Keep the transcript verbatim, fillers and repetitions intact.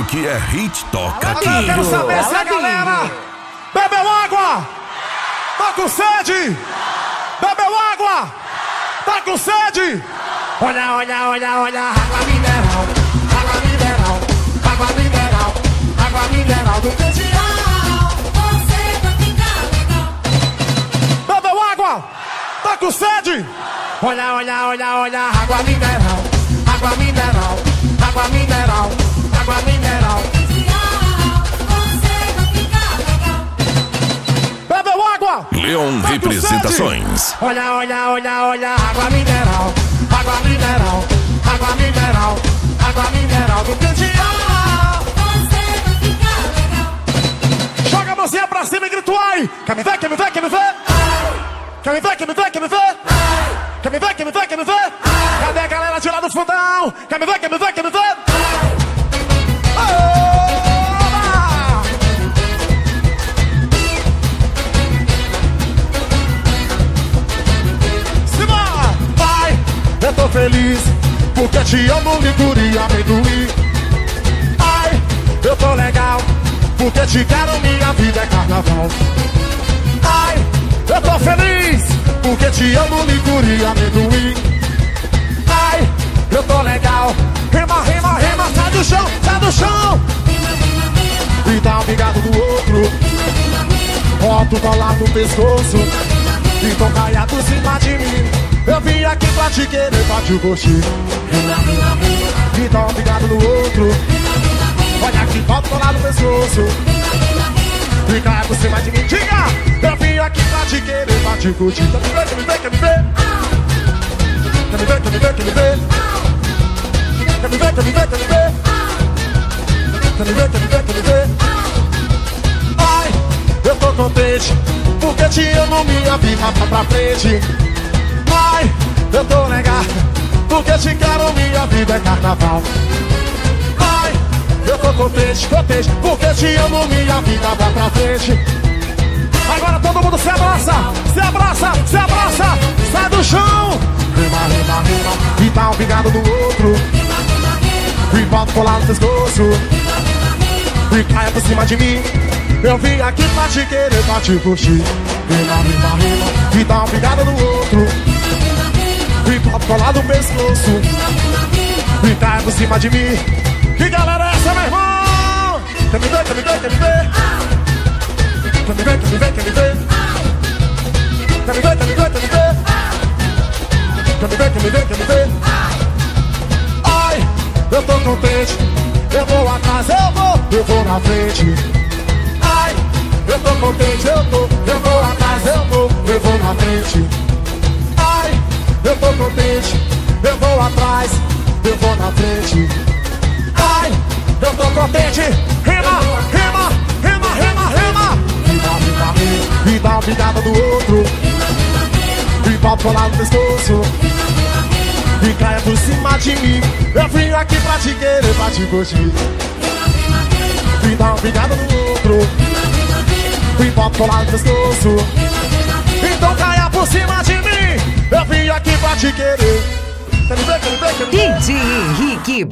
que é hit, toca aqui. Eu quero saber se a galera bebeu água, tá com sede, bebeu água, tá com sede. Olha, olha, olha, olha, água mineral, água mineral, água mineral, água mineral do Candial. Você vai ficar legal. Bebeu água, tá com sede. Olha, olha, olha, olha, água mineral, água mineral, água mineral, água mineral. Você vai ficar legal. Bebeu água. Leon tá Representações. Olha, olha, olha, olha, água mineral, água mineral, água mineral, água mineral do Candial. Você vai ficar legal. Joga a mãozinha pra cima e grita ai. Quer me ver, quer me ver, quer me ver? Quer me ver, quer me ver, quer me ver? Quer me ver, quer me ver, quer me ver? Cadê a galera de lá do fundão? Quer me ver, quer me ver, quer me ver? Oba! Simbora! Vai, eu tô feliz porque te amo, licor e amendoim. Ai, eu tô legal porque te quero, minha vida é carnaval. Ai, eu tô feliz porque te amo, licor e amendoim. Ai, eu tô legal. Rima, rima, rima, sai do chão, sai do chão. E dá um bigado do outro. Bota o colar no pescoço. Então caia por cima de mim. Eu vim aqui pra te querer, pra te curtir. E dá um bigado no outro. Olha aqui, bota o colar no pescoço. E caia por cima de mim. Diga! Eu vim aqui pra te querer, pra te curtir. Quer me ver, quer me ver, quer me ver? Quer me ver, quer me ver, quer me ver? Quer me ver, quer me ver, quer me ver? Quer me ver, quer me ver, quer me ver? Ai, eu tô contente porque te amo, minha vida vai pra frente. Ai, eu tô legal porque te quero, minha vida é carnaval. Ai, eu tô contente, contente porque te amo, minha vida vai pra frente. Agora todo mundo se abraça, se abraça, se abraça, sai do chão. Rima, rima, rima, e dá um bigado no outro. E bota colar no pescoço. E caia por cima de mim. Eu vim aqui pra te querer, pra te curtir. Rima, rima, rima, e dá um bigado no outro. E bota colar no pescoço. E caia por cima de mim. Que galera é essa, meu irmão? Quer me ver, quer me ver, quer me ver? Quer me ver, quer me ver, quer me ver? Quer me ver, quer me ver, quer me ver? Quer me ver, quer me ver, quer me ver? Ai, eu tô contente. Eu vou atrás, eu vou, eu vou na frente. Ai, eu tô contente, eu tô, eu vou atrás, eu vou, eu vou na frente. Ai, eu tô contente, eu vou atrás, eu vou na frente. Ai, eu tô contente. Rima, rima, rima, rima, rima. Rima, rima, rima. E dá uma bigada do outro. E bota colar no pescoço. E caia por cima de mim. Eu vim aqui pra te querer, pra te curtir. E dá uma bigada no outro. E bota colar no pescoço. Então caia por cima de mim. Eu vim aqui pra te querer. Quer me ver, quer me ver, quer me ver? D J Henrique